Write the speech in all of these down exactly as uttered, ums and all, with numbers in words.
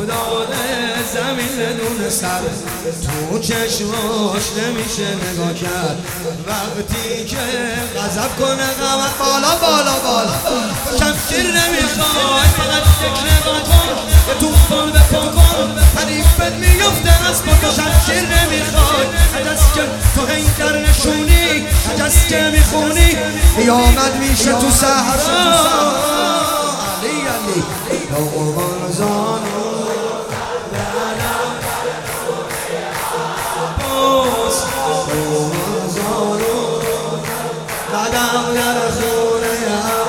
داده زمین بدون سر، تو چشماش نمیشه نگاه کرد. وقتی که غضب کنه قمر بالا بالا بالا، شمشیر نمیخواد فقط یک نگاه کن، یه توفان به پا کن، حریفت میفته از پا. تو شمشیر نمیخواد عجز که تو هیدر نشونی، عجز که میخونی قیامت میشه تو صحرا. علی علی یا قربان زانو قدم در خونه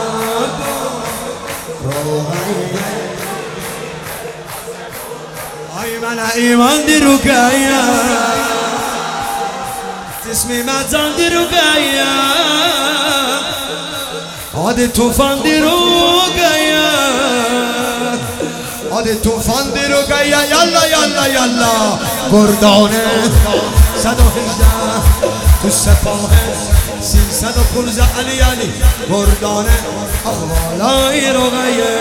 ای من ایمان دی رو گیا اسمی مزان دی رو گیا آده توفان دی رو گیا آده توفان دی رو گیا. یالا یالا یالا گردانه صد و هجده تو سپاه سیصد و پونزده علی علی گردانه احوالای رقیه.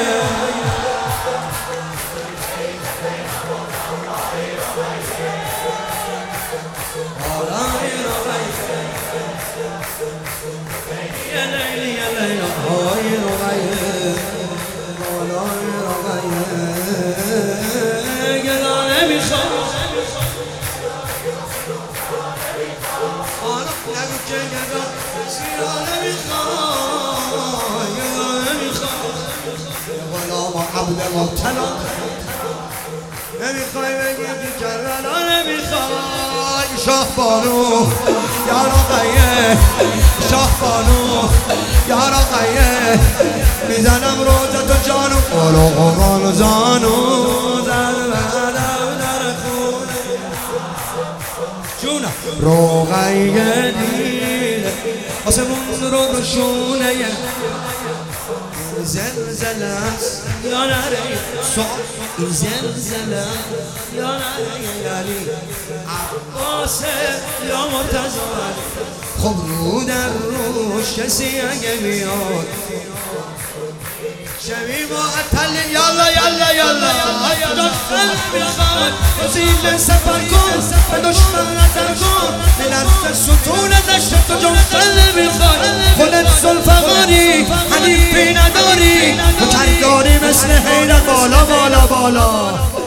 عبد مبتلا نمیخوای بگی که کربلا نمیخوای. شاه بانو یا رقیه شاه بانو یا رقیه میزنم روزت و جانو قلو قرآن زانو در بدم در خونه جونم رقیه دیده آسمون رو روشونه زلزله یا نره صبح این زلزله یا نره علی عباسه یا مرتضی خب رو در روش کسی اگه میاد شمی معطل. یالا یالا یالا دشمن میخواد وسیله سفر کن به دشمن نظر کن به لرز ستون دشت و جمعه میخواد خودت زلفقاری حریفی نداری تو کرداری مثل حیرت بالا بالا بالا.